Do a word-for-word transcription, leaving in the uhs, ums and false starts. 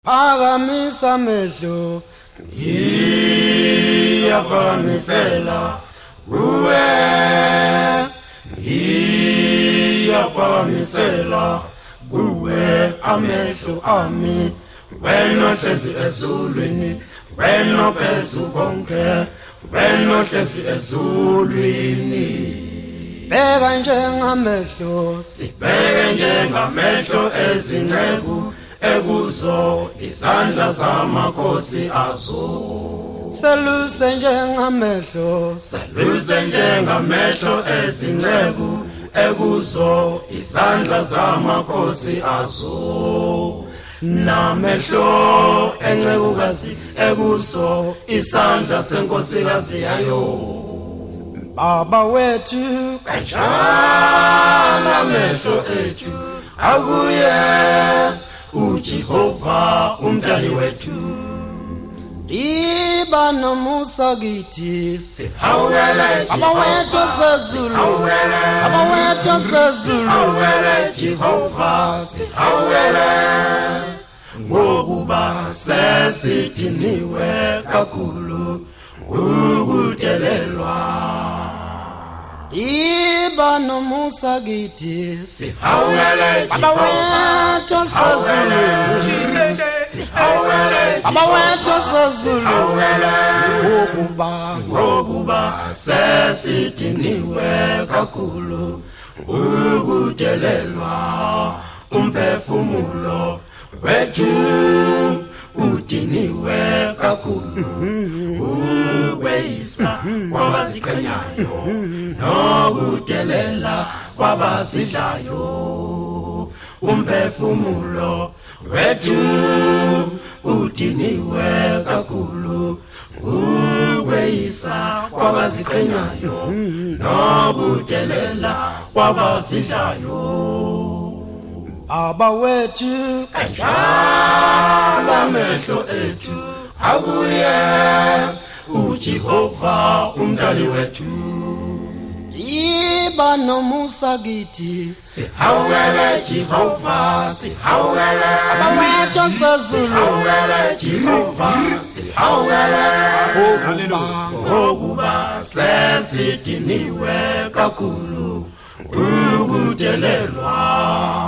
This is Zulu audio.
Phakamisa amehlo ngiyaphakamisela kuwe, ngiyaphakamisela kuwe amehlo ami, wena ohlezi ezulwini, wena ophethe konke, wena ohlezi ezulwini. Bheka njengamehlo, sibheke njengamehlo ezinceku ekuzo izandla zamakhosi azo. Seluse njengamehlo, seluse njengamehlo ezinceku ekuzo izandla zamakhosi azo. Namehlo encekukazi ekuzo isandla senkosikazi yayo. Baba wethu kanjani amehlo ethu akuye uJehova umdali wethu. Iba nomusa kithi sihawele Baba wethu sezulu, Baba wethu sezulu, Jehova sihawele ngokuba sesidiniwe kakhulu ukudelelwa. Iba nomusa kithi sihawele Baba wethu sezulu, Baba wethu sezulu, ngokuba ngokuba sesidiniwe kakhulu ukudelelwa. Umphefumulo wethu udiniwe kakhulu ukweyisa kwabaziqhenyayo nokudelela kwabasidlayo. Umphefumulo wethu udiniwe kakhulu ukweyisa kwabaziqhenyayo nokudelela kwabasidlayo. Baba wethu kanjani amehlo ethu akuye uJehova umdali wethu. Iba nomusa kithi sihawele Jehova, sihawele Baba wethu sezulu, Jehova sihawele ngokuba ngokuba sesidiniwe kakhulu ukudelelwa.